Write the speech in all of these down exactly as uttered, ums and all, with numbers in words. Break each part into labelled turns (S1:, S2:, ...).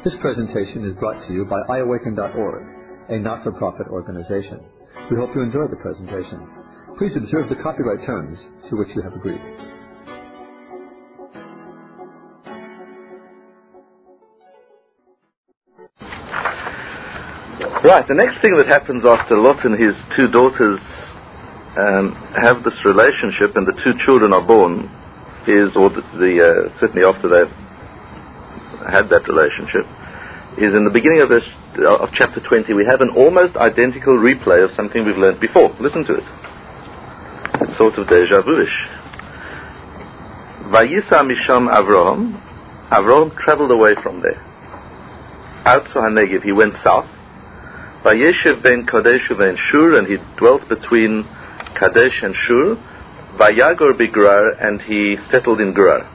S1: This presentation is brought to you by i awaken dot org, a not-for-profit organization. We hope you enjoy the presentation. Please observe the copyright terms to which you have agreed.
S2: Right, the next thing that happens after Lot and his two daughters um, have this relationship and the two children are born is, or the, the uh, certainly after they've had that relationship, is in the beginning of, this, of chapter twenty. We have an almost identical replay of something we've learned before. Listen to it. It's sort of deja vu-ish. Vayisa misham Avraham. Avraham traveled away from there. Out to HaNegev, he went south. Vayeshev ben Kadesh ben Shur, and he dwelt between Kadesh and Shur. Vayagor b'Gerar, and he settled in Gerar.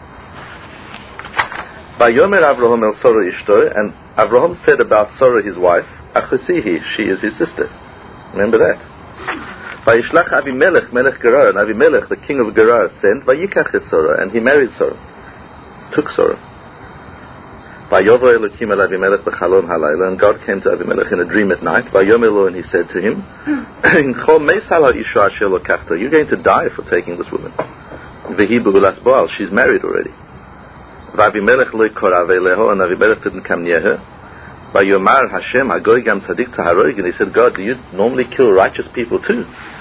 S2: Vayomer Avraham el Sarah ishto, and Avraham said about Sarah his wife, Achusihi, she is his sister. Remember that. Vayishlach Avimelech melech Gerar, and Avimelech the king of Gerar sent Vayikach es Sarah, and he married Sarah, took Sarah. Vayovo Elokim el Avimelech b'chalom halayla, and God came to Avimelech in a dream at night. Vayomer lo, and he said to him, Inchol meisal ha'isha asher lokachta, you're going to die for taking this woman. V'hi b'hulas Baal, she's married already. V'Avimelech lo korav eleho, and Avimelech didn't come near her. Vayomar Hashem agoy gam sadik taharoig, and he said, God, do you normally kill righteous people too?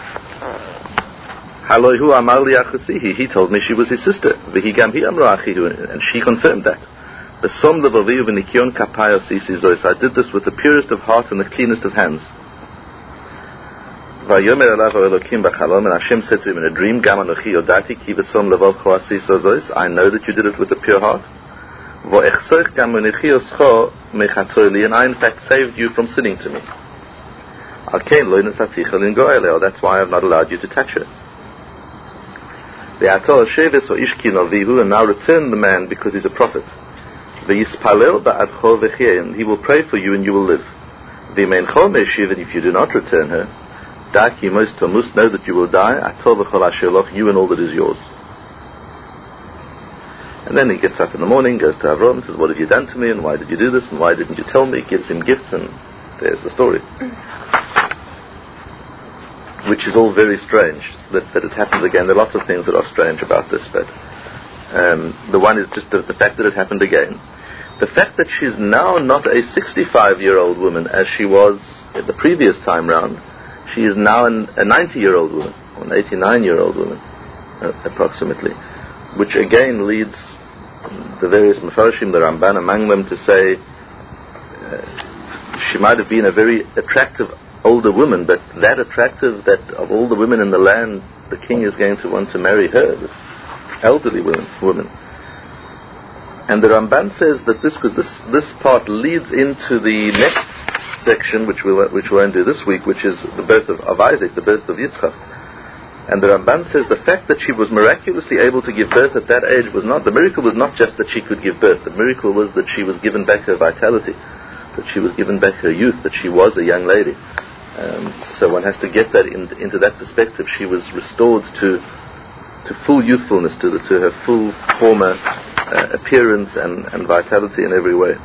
S2: Haloihu amar li achusihi, he told me she was his sister. V'hi gam hi amra achihu, and she confirmed that. V'som levaviu v'nikion kapayo sisi zois, I did this with the purest of heart and the cleanest of hands. Vayomer elav Elokim b'chalom, and Hashem said to him in a dream, Gam anochi yodati ki v'som levav cho asiso zois, I know that you did it with a pure heart. V'echsoich gam anochi oscho mechatoli, and I in fact saved you from sinning to me. Alkein lo nesaticha lingo eleo, that's why I have not allowed you to touch her. Ve'ato sheves o ishki novihu, and now return the man because he's a prophet. Ve'yispalel ba'adcho v'chie, and he will pray for you and you will live. V'imeincho me'eshiv, and if you do not return her, Daki most must know that you will die. Atol v'chol asher loch, you and all that is yours. And then he gets up in the morning, goes to Avram, and says, what have you done to me, and why did you do this, and why didn't you tell me? Gives him gifts, and there's the story. Which is all very strange, that, that it happens again. There are lots of things that are strange about this, but um, the one is just the, the fact that it happened again. The fact that she's now not a sixty-five-year-old woman, as she was the previous time round. She is now an, a ninety-year-old woman, or an eighty-nine-year-old woman, uh, approximately, which again leads the various Mefarshim, the Ramban among them, to say uh, she might have been a very attractive older woman, but that attractive that of all the women in the land, the king is going to want to marry her, this elderly woman. woman. And the Ramban says that this, because this, this part leads into the next section, which we which we won't do this week, which is the birth of, of Isaac, the birth of Yitzchak. And the Ramban says the fact that she was miraculously able to give birth at that age was not, the miracle was not just that she could give birth, the miracle was that she was given back her vitality, that she was given back her youth, that she was a young lady. Um, so one has to get that in, into that perspective. She was restored to to full youthfulness, to, the, to her full former uh, appearance and, and vitality in every way.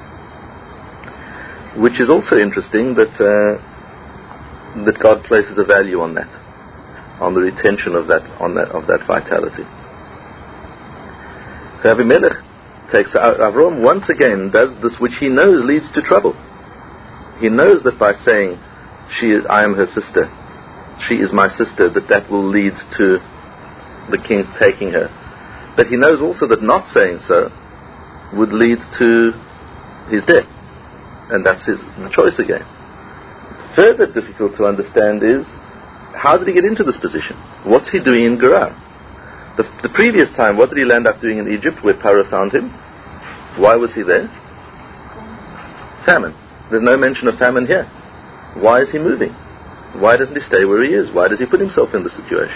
S2: Which is also interesting that uh, that God places a value on that, on the retention of that, on that of that vitality. So Avimelech takes Avram once again does this, which he knows leads to trouble. He knows that by saying, "She, is, I am her sister. She is my sister," that that will lead to the king taking her. But he knows also that not saying so would lead to his death. And that's his choice again. Further difficult to understand is, how did he get into this position? What's he doing in Gerar? The, the previous time, what did he land up doing in Egypt, where Pharaoh found him? Why was he there? Famine. There's no mention of famine here. Why is he moving? Why doesn't he stay where he is? Why does he put himself in this situation?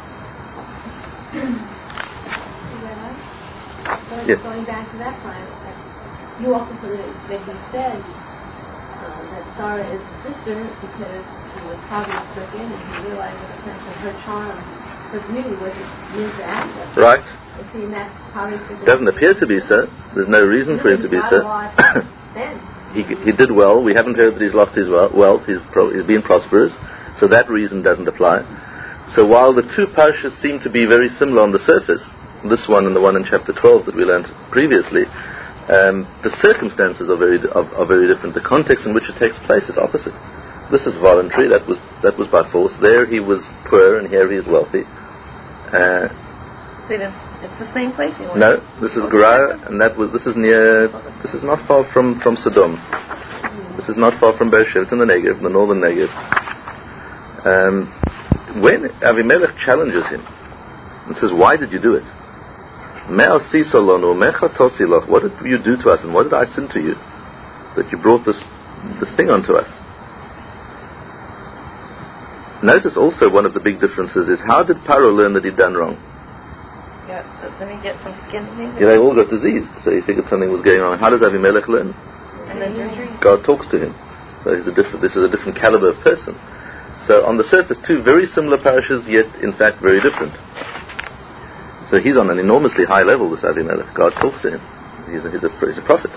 S3: Going, yes. Going back to that point, you also said that he said uh, that Sarah is his sister because he was poverty-stricken and he realized that essentially her charm, her beauty, was new to access.
S2: Right.
S3: See, that's probably for the
S2: Doesn't appear to be so. There's no reason for him to be so. he he did well. We haven't heard that he's lost his wealth. He's, pro, he's been prosperous. So that reason doesn't apply. So while the two parshas seem to be very similar on the surface, this one and the one in chapter twelve that we learned previously, um, the circumstances are very are, are very different. The context in which it takes place is opposite. This is voluntary. That was that was by force. There he was poor, and here he is wealthy. Uh,
S4: it's the same place.
S2: No, this is Gerar, and that was this is near. This is not far from from Sodom. This is not far from Beersheba. It's in the Negev, the northern Negev. Um, when Avimelech challenges him and says, "Why did you do it? What did you do to us, and what did I sin to you that you brought this this thing onto us?" Notice also one of the big differences is, how did Paro learn that he'd done wrong?
S4: Yeah, didn't he get some skin things?
S2: Yeah, they all got diseased, so he figured something was going on. How does Avimelech learn?
S4: And then surgery.
S2: God talks to him. So he's a different. This is a different caliber of person. So on the surface, two very similar parashas, yet in fact very different. So he's on an enormously high level, this Avimelech. God talks to him. He's a, he's a, he's a prophet.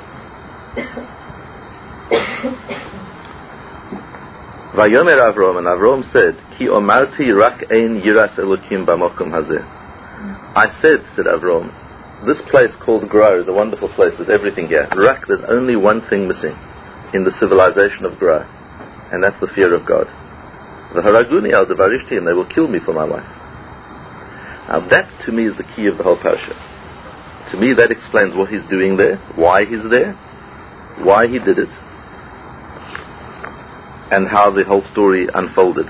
S2: Vayomer Avrom, and Avrom said, Ki omarti rak ein yiras elokim b'makom hazeh. I said, said Avrom, this place called Gerar is a wonderful place. There's everything here. Rak, there's only one thing missing in the civilization of Gerar, and that's the fear of God. V'haraguni al devarishti, and they will kill me for my wife. Now that to me is the key of the whole parasha. To me that explains what he's doing there, why he's there, why he did it, and how the whole story unfolded.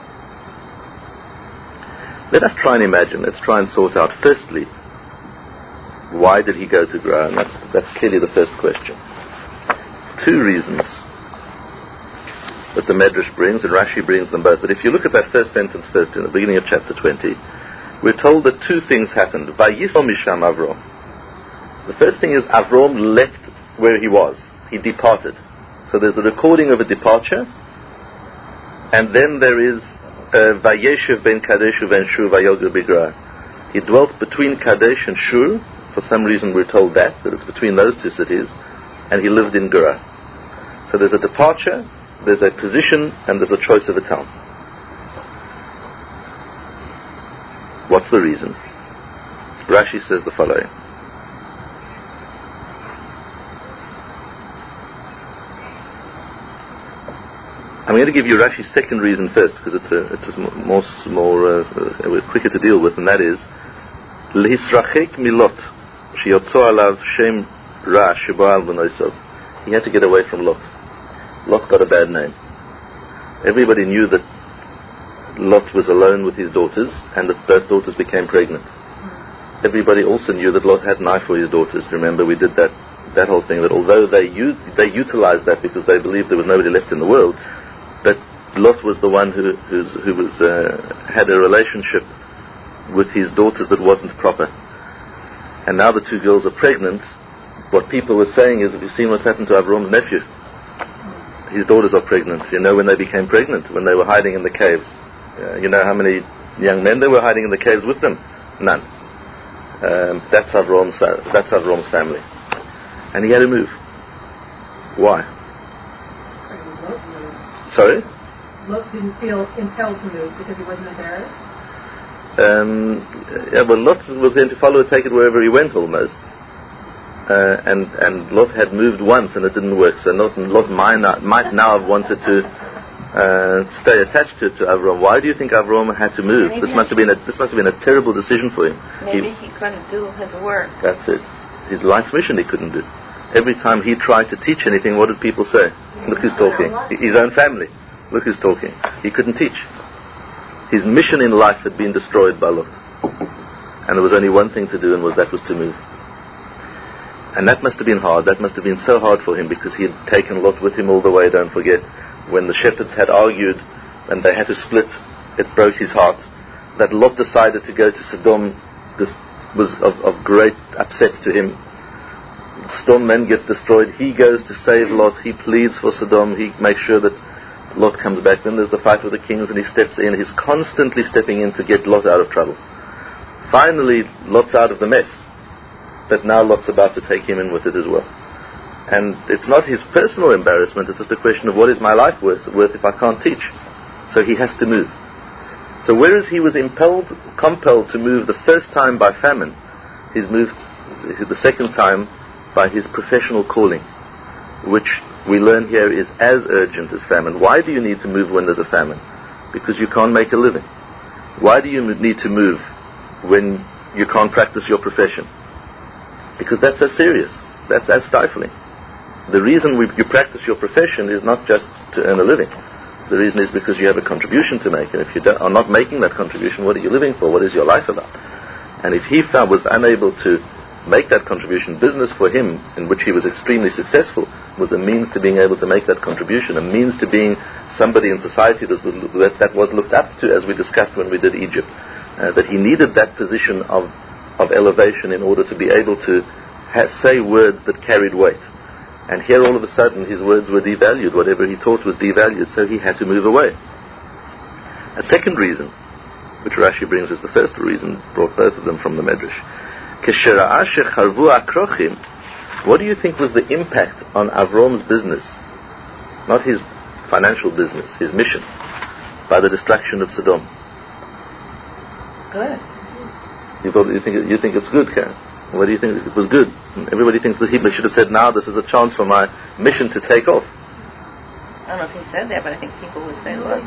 S2: Let us try and imagine, let's try and sort out, firstly, why did he go to Gerar? And that's, that's clearly the first question. Two reasons that the Medrash brings, and Rashi brings them both. But if you look at that first sentence first, in the beginning of chapter twenty, we're told that two things happened. Vayisom misham Avrom. The first thing is Avrom left where he was. He departed. So there's the recording of a departure, and then there is Vayeshev ben Kadesh uven Shur vayoger b'Gerar. He dwelt between Kadesh and Shur. For some reason we're told that, that it's between those two cities, and he lived in Gerar. So there's a departure, there's a position, and there's a choice of a town. What's the reason? Rashi says the following. I'm going to give you Rashi's second reason first, because it's a it's a more more uh, quicker to deal with, and that is L'hisrachek milot sheyotzo alav shem ra sheba'al v'noisov. He had to get away from Lot. Lot got a bad name. Everybody knew that Lot was alone with his daughters, and that both daughters became pregnant. Everybody also knew that Lot had an eye for his daughters. Remember, we did that that whole thing, that although they used, they utilized that because they believed there was nobody left in the world, but Lot was the one who who's, who was uh, had a relationship with his daughters that wasn't proper. And now the two girls are pregnant. What people were saying is, have you seen what's happened to Avrom's nephew? His daughters are pregnant. You know when they became pregnant? When they were hiding in the caves. Uh, you know how many young men they were hiding in the caves with them? None. Um, that's Avrom's, uh, that's Avrom's family. And he had to move. Why? Sorry?
S5: Lot didn't feel impelled to move because he wasn't embarrassed?
S2: Um, yeah, well, Lot was going to follow and take it wherever he went almost. Uh, and, and Lot had moved once and it didn't work. So Lot, Lot might, not, might now have wanted to uh, stay attached to, to Avram. Why do you think Avram had to move? Maybe this must have been a, this must have been a terrible decision for him.
S4: Maybe he, he couldn't do his work.
S2: That's it. His life's mission he couldn't do. Every time he tried to teach anything, what did people say? Look who's talking. His own family. Look who's talking. He couldn't teach. His mission in life had been destroyed by Lot. And there was only one thing to do, and was that was to move. And that must have been hard. That must have been so hard for him, because he had taken Lot with him all the way, don't forget. When the shepherds had argued and they had to split, it broke his heart. That Lot decided to go to Sodom, this was of, of great upset to him. Sodom then gets destroyed. He goes to save Lot. He pleads for Sodom. He makes sure that Lot comes back. Then there's the fight with the kings, and he steps in. He's constantly stepping in to get Lot out of trouble. finally Lot's out of the mess. But now Lot's about to take him in with it as well. And it's not his personal embarrassment, it's just a question of what is my life worth, worth if I can't teach? So he has to move. So whereas he was impelled, compelled to move the first time by famine, he's moved the second time by his professional calling, which we learn here is as urgent as famine. Why do you need to move when there's a famine? Because you can't make a living. Why do you need to move when you can't practice your profession? Because that's as serious. That's as stifling. The reason we, you practice your profession is not just to earn a living. The reason is because you have a contribution to make. And if you don't, are not making that contribution, what are you living for? What is your life about? And if he found, was unable to make that contribution, business for him, in which he was extremely successful, was a means to being able to make that contribution, a means to being somebody in society that was, that was looked up to, as we discussed when we did Egypt. Uh, that he needed that position of, of elevation in order to be able to ha- say words that carried weight. And here all of a sudden his words were devalued. Whatever he taught was devalued, so he had to move away. A second reason, which Rashi brings as the first reason, brought both of them from the Medrash. What do you think was the impact on Avrom's business, not his financial business, his mission, by the destruction of Sodom?
S4: Good.
S2: You, thought, you, think, you think it's good, Karen? What do you think? It was good. Everybody thinks that he should have said, now this is a chance for my mission to take off.
S4: I don't know if he said that, but I think people would say, look.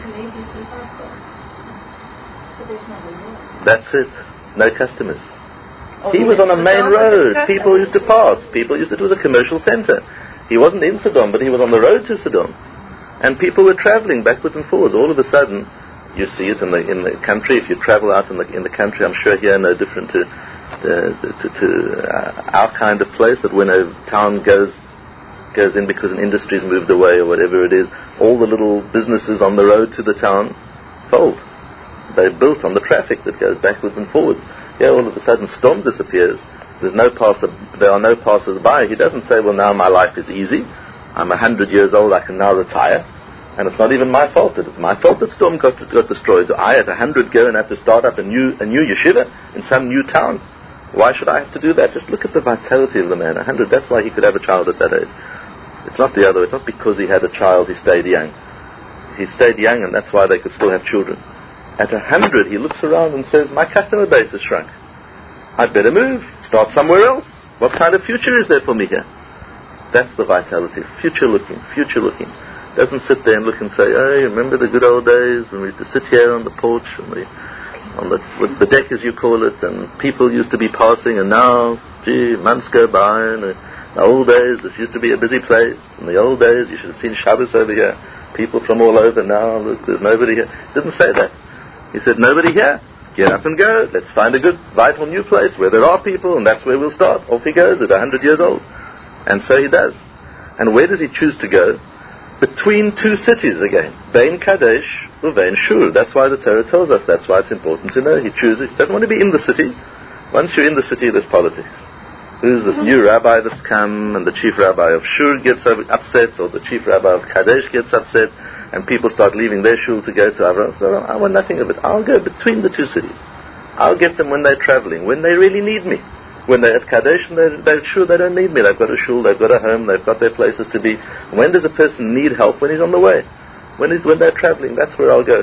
S2: That's it. No customers.
S4: Oh,
S2: he was on a main
S4: Sodom
S2: road. People used to pass. People used to, it was a commercial center. He wasn't in Sodom, but he was on the road to Sodom. And people were traveling backwards and forwards. All of a sudden, you see it in the in the country. If you travel out in the in the country, I'm sure here no different to the, to, to uh, our kind of place. That when a town goes goes in because an industry's moved away or whatever it is, all the little businesses on the road to the town fold. They're built on the traffic that goes backwards and forwards. Yeah, all of a sudden Sodom disappears. There's no passer. There are no passers-by. He doesn't say, "Well, now my life is easy. I'm a hundred years old. I can now retire." And it's not even my fault. It is my fault that Sodom got, got destroyed. I, at a hundred, go and have to start up a new a new yeshiva in some new town. Why should I have to do that? Just look at the vitality of the man. A hundred. That's why he could have a child at that age. It's not the other. It's not because he had a child he stayed young. He stayed young, and that's why they could still have children. At a hundred, he looks around and says, "My customer base has shrunk. I'd better move. Start somewhere else. What kind of future is there for me here?" That's the vitality. Future looking. Future looking. Doesn't sit there and look and say, "Hey, remember the good old days when we used to sit here on the porch, on the, on the, with the deck as you call it, and people used to be passing, and now, gee, months go by, and in the old days this used to be a busy place. In the old days you should have seen Shabbos over here. People from all over. Now look, there's nobody here." Didn't say that. He said, "Nobody here. Get up and go. Let's find a good, vital new place where there are people, and that's where we'll start." Off he goes at a hundred years old, and so he does. And where does he choose to go? Between two cities again, Bein Kadesh or Bein Shur. That's why the Torah tells us. That's why it's important to know. He chooses. He doesn't want to be in the city. Once you're in the city, there's politics. Who's this new rabbi that's come, and the chief rabbi of Shur gets upset, or the chief rabbi of Kadesh gets upset, and people start leaving their shul to go to Avram. So I want nothing of it. I'll go between the two cities. I'll get them when they're traveling, when they really need me. When they're at Kadesh, and they're, they're sure they don't need me. They've got a shul, they've got a home, they've got their places to be. When does a person need help? When he's on the way. When, he's, when they're traveling, that's where I'll go.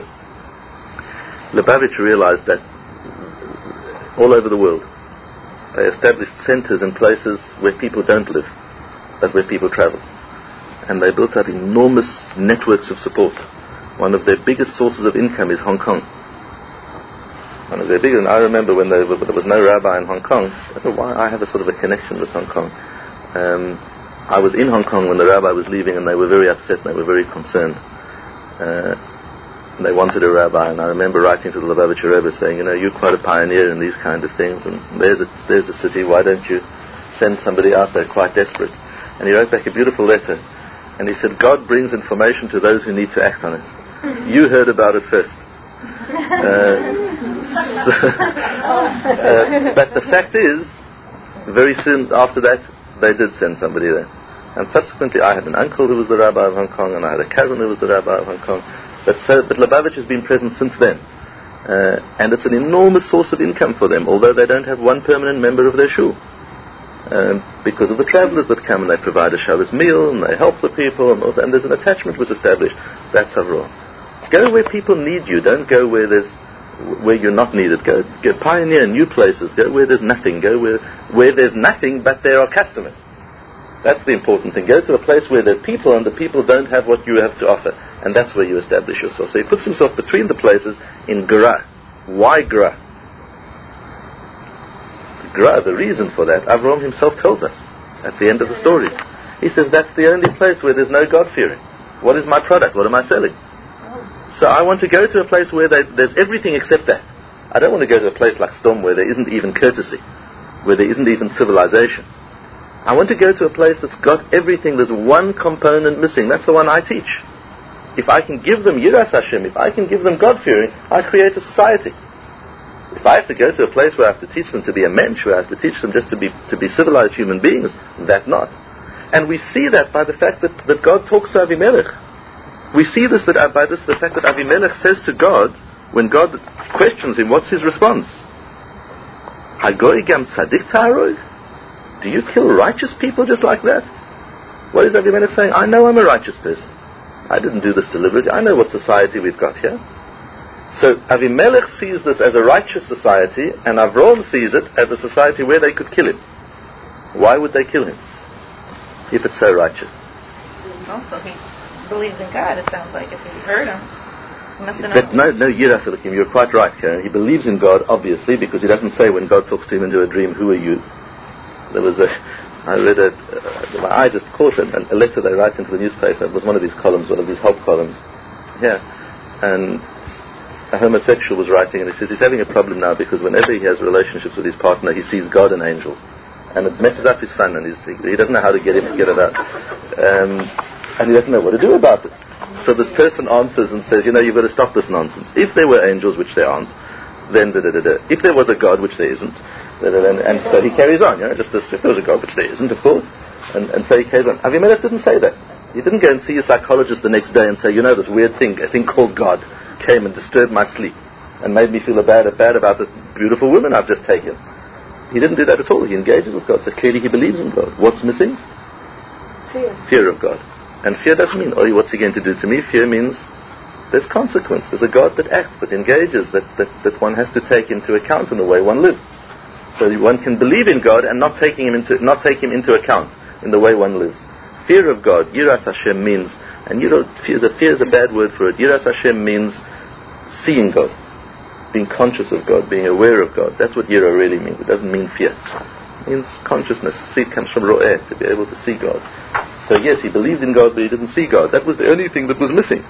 S2: Lubavitch realized that all over the world, they established centers in places where people don't live, but where people travel. And they built up enormous networks of support. One of their biggest sources of income is Hong Kong. One of their biggest, and I remember when there, were, there was no rabbi in Hong Kong. I don't know why I have a sort of a connection with Hong Kong. Um, I was in Hong Kong when the rabbi was leaving, and they were very upset and they were very concerned. Uh, and they wanted a rabbi, and I remember writing to the Lubavitcher Rebbe saying, "You know, you're quite a pioneer in these kind of things, and there's a, there's a city, why don't you send somebody out there quite desperate?" And he wrote back a beautiful letter, and he said, "God brings information to those who need to act on it. You heard about it first." Uh, so, uh, but the fact is, very soon after that, they did send somebody there. And subsequently, I had an uncle who was the rabbi of Hong Kong, and I had a cousin who was the rabbi of Hong Kong. But so, but Lubavitch has been present since then. Uh, and it's an enormous source of income for them, although they don't have one permanent member of their shul. Um, because of the travelers that come and they provide a Shabbos meal and they help the people and, all that, and there's an attachment was established. That's Avraham. Go where people need you. Don't go where there's where you're not needed. Go, go pioneer new places. Go where there's nothing. Go where where there's nothing but there are customers. That's the important thing. Go to a place where there are people and the people don't have what you have to offer, and that's where you establish yourself. So he puts himself between the places in Gra. Why Gra? Gra, the reason for that, Avraham himself tells us at the end of the story. He says that's the only place where there's no God-fearing. What is my product? What am I selling? So I want to go to a place where they, there's everything except that. I don't want to go to a place like Sdom where there isn't even courtesy, where there isn't even civilization. I want to go to a place that's got everything. There's one component missing. That's the one I teach. If I can give them Yiras Hashem, if I can give them God-fearing, I create a society. If I have to go to a place where I have to teach them to be a mensch, where I have to teach them just to be to be civilized human beings, that not. And we see that by the fact that, that God talks to Avimelech. We see this that by this the fact that Avimelech says to God, when God questions him, what's his response? Hagoy gam tzadik ta'aroi? Do you kill righteous people just like that? What is Avimelech saying? I know I'm a righteous person. I didn't do this deliberately. I know what society we've got here. So Avimelech sees this as a righteous society, and Avraham sees it as a society where they could kill him. Why would they kill him if it's so righteous?
S4: Also, he believes in God, it sounds like, if he heard him. He must have
S2: That,
S4: known.
S2: no, no, Yiras Elokim, you're quite right, Karen. He believes in God, obviously, because he doesn't say when God talks to him into a dream, who are you? There was a, I read a, uh, my eye just caught it, a letter they write into the newspaper. It was one of these columns, one of these help columns. Yeah. And a homosexual was writing, and he says he's having a problem now because whenever he has relationships with his partner, he sees God and angels, and it messes up his fun, and he's, he doesn't know how to get him to get it out, um, and he doesn't know what to do about it. So this person answers and says, you know, you've got to stop this nonsense. If there were angels, which there aren't, then da da da da. If there was a God, which there isn't, da, da, da, and, and so he carries on. You know, just this, if there was a God, which there isn't, of course, and, and so he carries on. Avimelech didn't say that. He didn't go and see a psychologist the next day and say, you know, this weird thing, a thing called God, came and disturbed my sleep and made me feel bad, bad about this beautiful woman I've just taken. He didn't do that at all. He engages with God. So clearly he believes in God. What's missing?
S3: Fear.
S2: Fear of God. And fear doesn't mean, oh, what's he going to do to me? Fear means there's consequence. There's a God that acts, that engages, that, that, that one has to take into account in the way one lives. So one can believe in God and not taking him into not take him into account in the way one lives. Fear of God, Yiras Hashem, means, and you know, fear is a, fear is a bad word for it. Yiras Hashem means seeing God, being conscious of God, being aware of God. That's what Yira really means. It doesn't mean fear. It means consciousness. See, it comes from Ro'eh, to be able to see God. So yes, he believed in God, but he didn't see God. That was the only thing that was missing.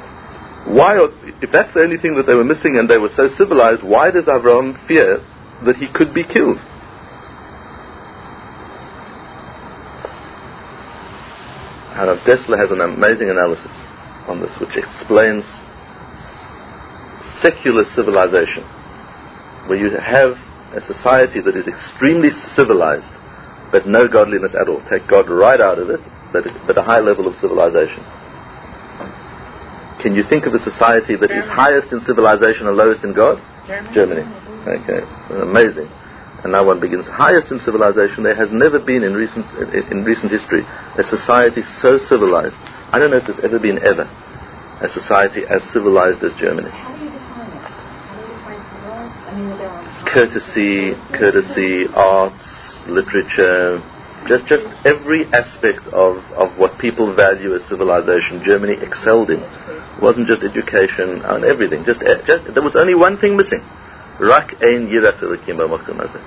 S2: Why, if that's the only thing that they were missing and they were so civilized, why does Avraham fear that he could be killed? Harav Dessler has an amazing analysis on this, which explains secular civilization, where you have a society that is extremely civilized, but no godliness at all. Take God right out of it, but, but a high level of civilization. Can you think of a society that Germany. Is highest in civilization and lowest in God?
S4: Germany.
S2: Germany. Okay, amazing. And now one begins. Highest in civilization. There has never been in recent in, in recent history a society so civilized. I don't know if there's ever been ever a society as civilized as Germany.
S3: How do you define it? How do you define civilized? I mean, there are
S2: Courtesy, courtesy, arts, literature, just just every aspect of, of what people value as civilization, Germany excelled in. It wasn't just education and everything. Just, just there was only one thing missing. Rak ein yiras elokim b'makom hazeh.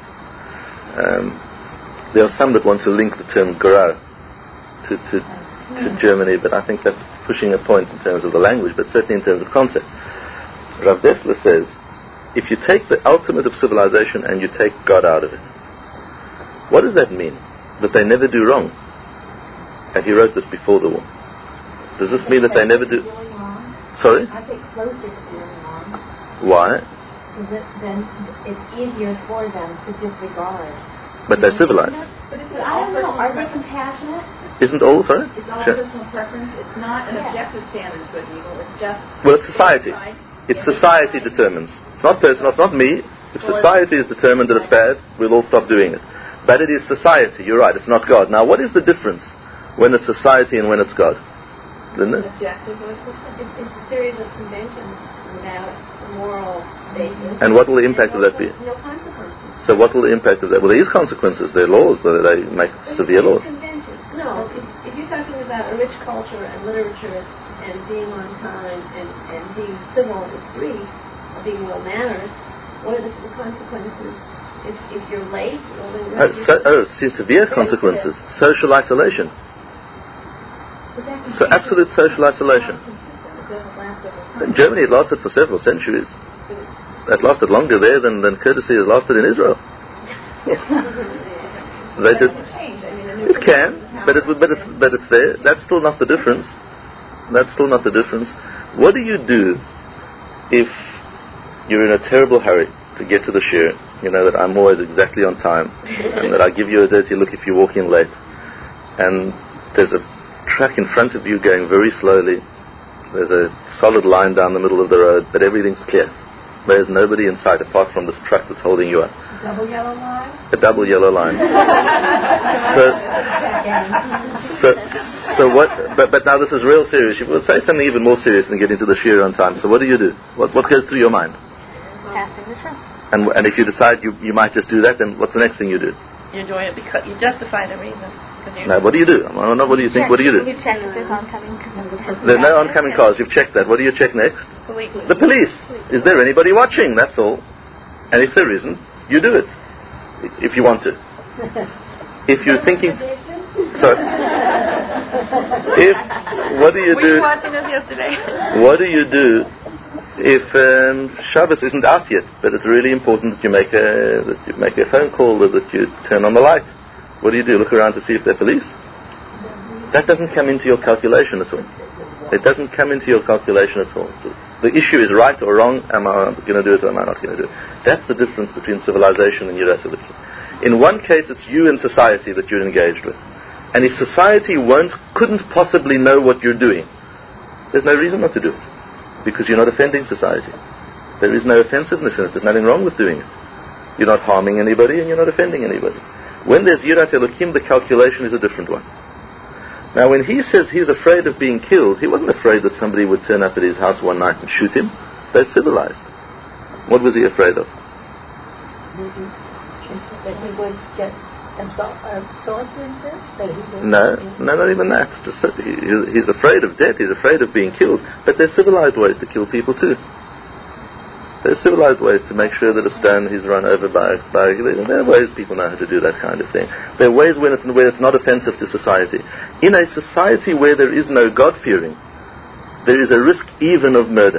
S2: Um There are some that want to link the term Gra to, to, to Germany, but I think that's pushing a point in terms of the language, but certainly in terms of concept. Rav Dessler says, if you take the ultimate of civilization and you take God out of it, what does that mean? That they never do wrong. And he wrote this before the war. Does this mean that they never do... Sorry?
S3: I think closer to doing wrong.
S2: Why?
S3: Because it, then it's easier for them to disregard.
S2: But they're civilized.
S5: But it's
S3: But I
S5: all
S3: don't know.
S5: personal
S3: Are they
S5: preference.
S3: compassionate?
S2: Isn't all, sorry?
S5: It's all
S2: Sure.
S5: personal preference. It's not an
S3: Yeah.
S5: objective standard of good and evil. It's just
S2: Well, it's society.
S5: Side.
S2: It's society determines. It's not personal, it's not me. If society is determined that it's bad, we'll all stop doing it. But it is society, you're right, it's not God. Now what is the difference when it's society and when it's God? Isn't it?
S3: Objective, it's, it's a series of conventions without a moral basis.
S2: And what will the impact of that be?
S3: No consequences.
S2: So what will the impact of that? Well, there is consequences. There are laws. They make severe laws.
S3: Conventions. No, if, if you're talking about a rich culture and literature and being on time and, and being civil in the street, or being well mannered, what are the, the consequences? If, if you're late, well, then
S2: Oh, so, oh see, severe consequences. Social isolation. So absolute social isolation. In Germany, it lasted for several centuries. It lasted longer there than, than courtesy has lasted in Israel. They did. It can, but it but it's but it's there. That's still not the difference. That's still not the difference. What do you do if you're in a terrible hurry to get to the shir? You know that I'm always exactly on time, and that I give you a dirty look if you walk in late. And there's a truck in front of you going very slowly. There's a solid line down the middle of the road, but everything's clear. There's nobody in sight apart from this truck that's holding you up.
S5: Double yellow line?
S2: A double yellow line. so, so, so what? But, but now this is real serious. You would say something even more serious than getting to the shir on time. So what do you do? What what goes through your mind?
S4: Passing the truck.
S2: And and if you decide you you might just do that, then what's the next thing you do?
S4: You're doing it because you justify the reason.
S2: Now, what do you do? I don't know. What do you think?
S4: Check.
S2: What do you do?
S4: You check if there's oncoming cars.
S2: There's no oncoming cars. You've checked that. What do you check next?
S4: Police.
S2: The police. Is there anybody watching? That's all. And if there isn't, you do it. If you want to. If you're thinking... So, if... What do you
S4: Were
S2: do...
S4: you watching us yesterday?
S2: What do you do if um, Shabbos isn't out yet, but it's really important that you make a that you make a phone call or that you turn on the light? What do you do? Look around to see if they're police? That doesn't come into your calculation at all. It doesn't come into your calculation at all. So the issue is right or wrong. Am I going to do it or am I not going to do it? That's the difference between civilization and Yiras Elokim. In one case, it's you and society that you're engaged with. And if society won't, couldn't possibly know what you're doing, there's no reason not to do it. Because you're not offending society. There is no offensiveness in it. There's nothing wrong with doing it. You're not harming anybody and you're not offending anybody. When there's Yiras Elokim, the calculation is a different one. Now when he says he's afraid of being killed, he wasn't afraid that somebody would turn up at his house one night and shoot him. They're civilized. What was he afraid of?
S6: That he would get absorbed in this? That he would
S2: No, no, not even that. Just, he, he's afraid of death, he's afraid of being killed. But there's civilized ways to kill people too. There's civilized ways to make sure that it's done. He's run over by, by there are ways people know how to do that kind of thing. There are ways when it's, where it's not offensive to society. In a society where there is no God-fearing, there is a risk even of murder.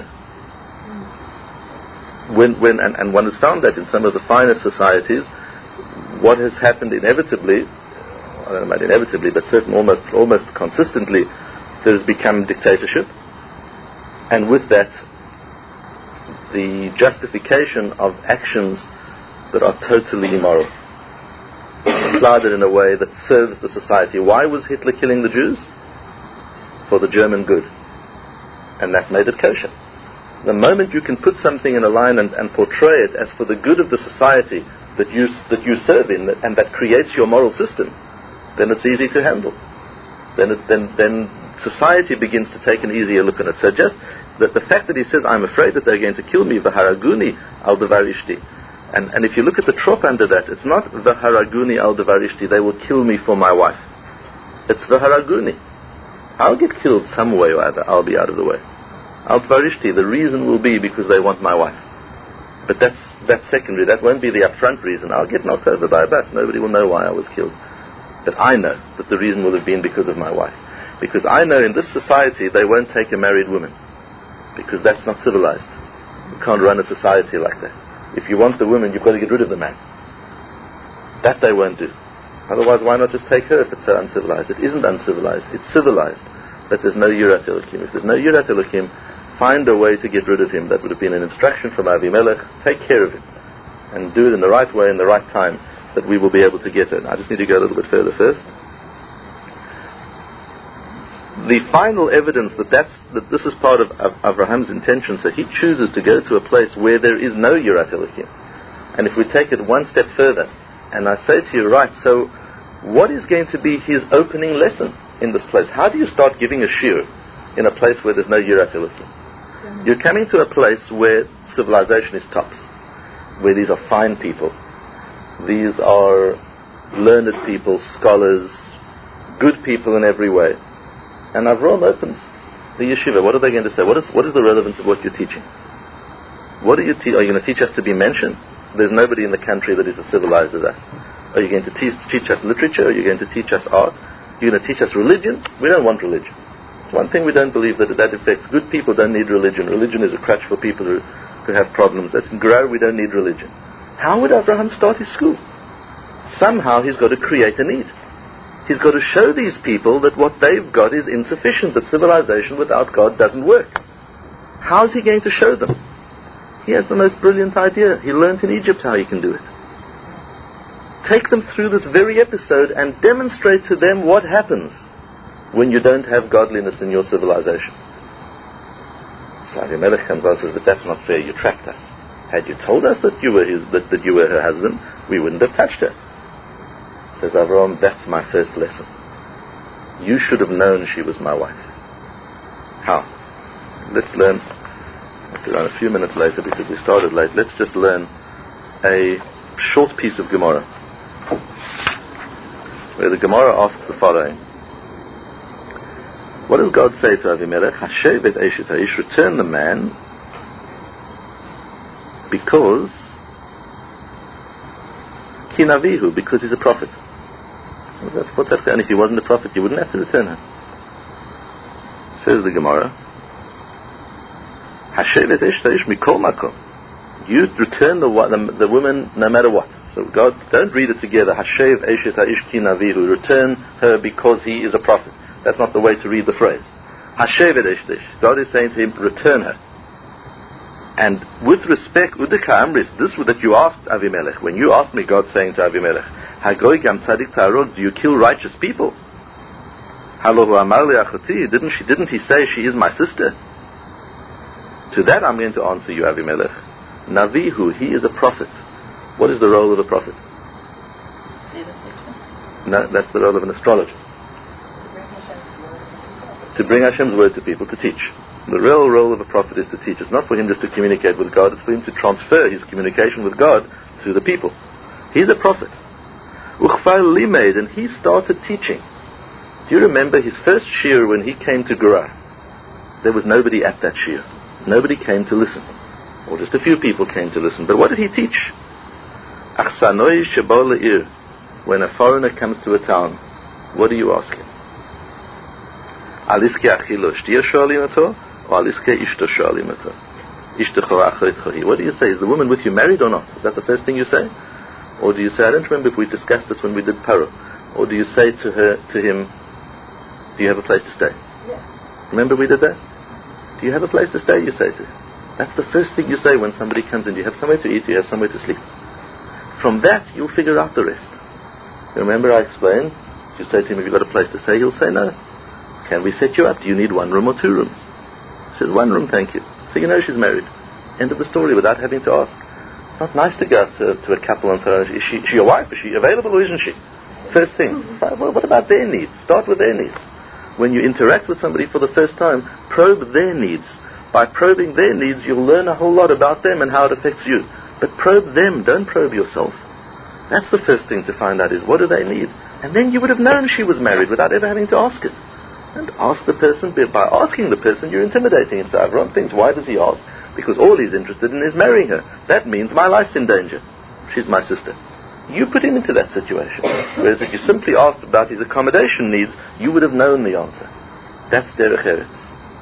S2: When, when, and, and one has found that in some of the finest societies, what has happened inevitably, I don't know about inevitably, but certainly almost, almost consistently, there has become dictatorship. And with that, the justification of actions that are totally immoral, applied in a way that serves the society. Why was Hitler killing the Jews? For the German good. And that made it kosher. The moment you can put something in a line and, and portray it as for the good of the society that you that you serve in, and that creates your moral system, then it's easy to handle. Then it, then then society begins to take an easier look at it. So just that the fact that he says, I'm afraid that they're going to kill me, v'haraguni al devar ishti. And, and if you look at the trop under that, it's not v'haraguni al devar ishti, they will kill me for my wife. It's v'haraguni. I'll get killed some way or other, I'll be out of the way. Al devar ishti, the reason will be because they want my wife. But that's, that's secondary, that won't be the upfront reason. I'll get knocked over by a bus, nobody will know why I was killed. But I know that the reason will have been because of my wife. Because I know in this society they won't take a married woman. Because that's not civilized. You can't run a society like that. If you want the woman, you've got to get rid of the man. That they won't do. Otherwise, why not just take her if it's so uncivilized? It isn't uncivilized, it's civilized. But there's no Yiras Elokim. If there's no Yiras Elokim, find a way to get rid of him. That would have been an instruction from Avimelech. Take care of him. And do it in the right way, in the right time, that we will be able to get it. I just need to go a little bit further first. the final evidence that that's, that this is part of Av- Abraham's intention, so he chooses to go to a place where there is no Yirat Elokim. And if we take it one step further, and I say to you, right, so what is going to be his opening lesson in this place? How do you start giving a shiur in a place where there's no Yirat Elokim? You're coming to a place where civilization is tops, where these are fine people, these are learned people, scholars, good people in every way. And Avram opens the yeshiva. What are they going to say? What is what is the relevance of what you're teaching? What are you te- are you going to teach us to be mentioned? There's nobody in the country that is as civilized as us. Are you going to teach, teach us literature? Are you going to teach us art? Are you going to teach us religion? We don't want religion. It's one thing we don't believe that that affects. Good people don't need religion. Religion is a crutch for people who, who have problems. That's grow, we don't need religion. How would Abraham start his school? Somehow he's got to create a need. He's got to show these people that what they've got is insufficient, that civilization without God doesn't work. How's he going to show them? He has the most brilliant idea. He learnt in Egypt how he can do it. Take them through this very episode and demonstrate to them what happens when you don't have godliness in your civilization. So Avimelech comes on and says, but that's not fair, you trapped us. Had you told us that you were his, that, that you were her husband, we wouldn't have touched her. Says Avram, that's my first lesson. You should have known she was my wife. How? Let's learn, a few minutes later because we started late, let's just learn a short piece of Gemara where the Gemara asks the following. What does God say to Avimelech? Hashev et eshet ha'ish, return the man because Kinavihu, because he's a prophet. What's that, what's that? And if he wasn't a prophet, you wouldn't have to return her. Says the Gemara, Hashevet eshtaish mikol makom. You return the, the the woman no matter what. So God, don't read it together. Hashev eshet haish ki navihu. Return her because he is a prophet. That's not the way to read the phrase. Hashevet eshtaish. God is saying to him, return her. And with respect, Udika Amris, this that you asked Avimelech, when you asked me, God saying to Avimelech, Hagoy gam tzadik ta'arod, do you kill righteous people? Halohu amar le'achoti, didn't she? Didn't he say she is my sister? To that I'm going to answer you, Avimelech. Navihu, he is a prophet. What is the role of a prophet? No, that's the role of an astrologer. To bring Hashem's word to people, to teach. The real role of a prophet is to teach. It's not for him just to communicate with God, it's for him to transfer his communication with God to the people. He's a prophet. Uchfal limeid, and he started teaching. Do you remember his first shiur when he came to Gerar? There was nobody at that shiur. Nobody came to listen. Or just a few people came to listen. But what did he teach? Achsanoi shebol le'ir. When a foreigner comes to a town, what do you ask him? Aliske achilo shtir shoalim ato, or aliske ishto shoalim ato? Ishtocho achoitchohi. What do you say? Is the woman with you married or not? Is that the first thing you say? Or do you say, I don't remember if we discussed this when we did Paro. Or do you say to her, to him, do you have a place to stay?
S6: Yeah.
S2: Remember we did that? Do you have a place to stay? You say to him. That's the first thing you say when somebody comes in. Do you have somewhere to eat? Do you have somewhere to sleep? From that, you'll figure out the rest. Remember I explained? You say to him, have you got a place to stay? He'll say no. Can we set you up? Do you need one room or two rooms? He says, one room, thank you. So you know she's married. End of the story without having to ask. It's not nice to go up to, to a couple and say, is she, is she your wife? Is she available or isn't she? First thing. Well, what about their needs? Start with their needs. When you interact with somebody for the first time, probe their needs. By probing their needs, you'll learn a whole lot about them and how it affects you. But probe them, don't probe yourself. That's the first thing to find out is, what do they need? And then you would have known she was married without ever having to ask it. And ask the person, by asking the person, you're intimidating him. So everyone thinks, why does he ask? Because all he's interested in is marrying her. That means my life's in danger. She's my sister. You put him into that situation. Whereas if you simply asked about his accommodation needs, you would have known the answer. That's derech eretz.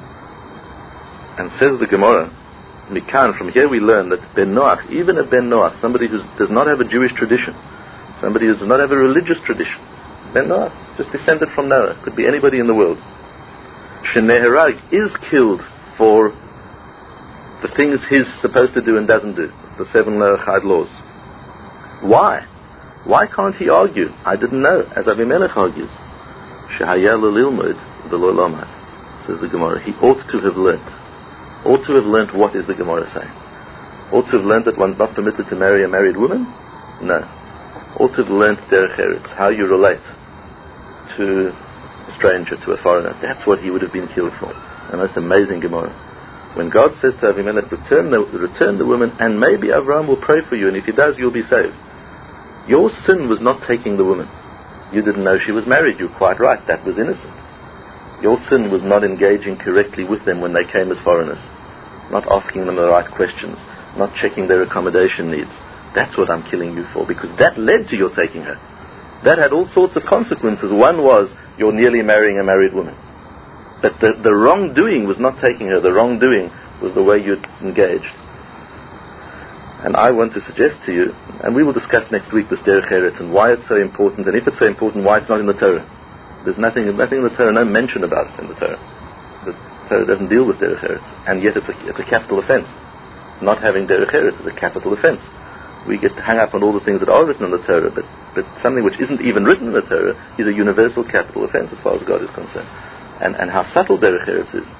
S2: And says the Gemara, Mikan, from here we learn that Ben Noach, even a Ben Noach, somebody who does not have a Jewish tradition, somebody who does not have a religious tradition, Ben Noach, just descended from Noah, could be anybody in the world, Sheneherag, is killed for the things he's supposed to do and doesn't do, the seven Noachide laws. Why? Why can't he argue? I didn't know, as Avimelech argues. Shehaya lilmud v'lo lomad, says the Gemara. He ought to have learnt. Ought to have learnt what is the Gemara saying? Ought to have learnt that one's not permitted to marry a married woman? No. Ought to have learnt derech eretz, how you relate to a stranger, to a foreigner. That's what he would have been killed for. The most amazing Gemara. When God says to Avimelech, return the, return the woman, and maybe Abraham will pray for you, and if he does, you'll be saved. Your sin was not taking the woman. You didn't know she was married. You're quite right. That was innocent. Your sin was not engaging correctly with them when they came as foreigners. Not asking them the right questions. Not checking their accommodation needs. That's what I'm killing you for, because that led to your taking her. That had all sorts of consequences. One was, you're nearly marrying a married woman. But the, the wrongdoing was not taking her. The wrongdoing was the way you engaged. And I want to suggest to you, and we will discuss next week this derech eretz and why it's so important, and if it's so important, why it's not in the Torah. There's nothing, nothing in the Torah, no mention about it in the Torah. The Torah doesn't deal with derech eretz, and yet it's a, it's a capital offense. Not having derech eretz is a capital offense. We get hung up on all the things that are written in the Torah, but, but something which isn't even written in the Torah is a universal capital offense as far as God is concerned. And, and how subtle derech eretz is.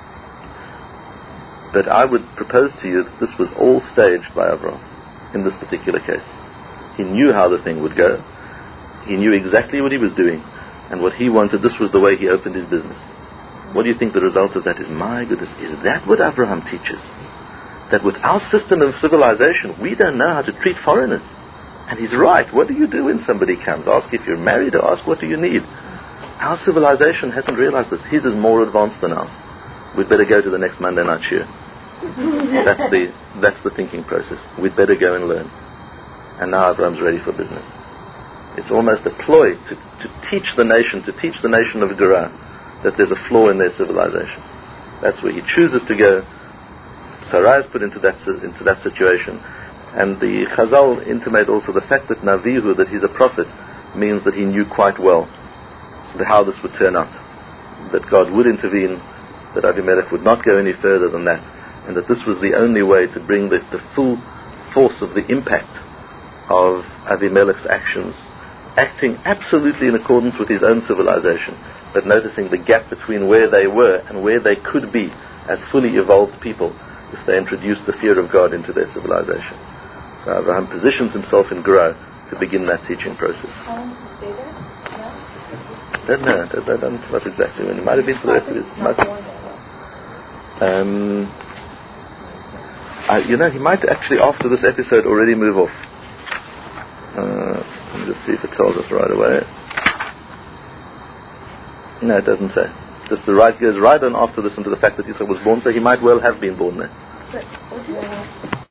S2: But I would propose to you that this was all staged by Avraham in this particular case. He knew how the thing would go. He knew exactly what he was doing and what he wanted. This was the way he opened his business. What do you think the result of that is? My goodness, is that what Abraham teaches? That with our system of civilization, we don't know how to treat foreigners. And he's right. What do you do when somebody comes? Ask if you're married or ask what do you need? Our civilization hasn't realized this. His is more advanced than ours. We'd better go to the next Monday night shiur. That's the that's the thinking process. We'd better go and learn. And now Abraham's ready for business. It's almost a ploy to, to teach the nation, to teach the nation of Gerar that there's a flaw in their civilization. That's where he chooses to go. Sarai is put into that into that situation. And the Chazal intimate also the fact that Navihu, that he's a prophet, means that he knew quite well how this would turn out. That God would intervene, that Avimelech would not go any further than that, and that this was the only way to bring the, the full force of the impact of Avimelech's actions, acting absolutely in accordance with his own civilization, but noticing the gap between where they were and where they could be as fully evolved people if they introduced the fear of God into their civilization. So Abraham positions himself in Gerar to begin that teaching process. I don't know. I don't know what's exactly when. It might have been for the rest of his life. Um, I, you know, he might actually, after this episode, already move off. Uh, let me just see if it tells us right away. No, it doesn't say. Just the right goes right on after this into the fact that Yitzchak was born, so he might well have been born there.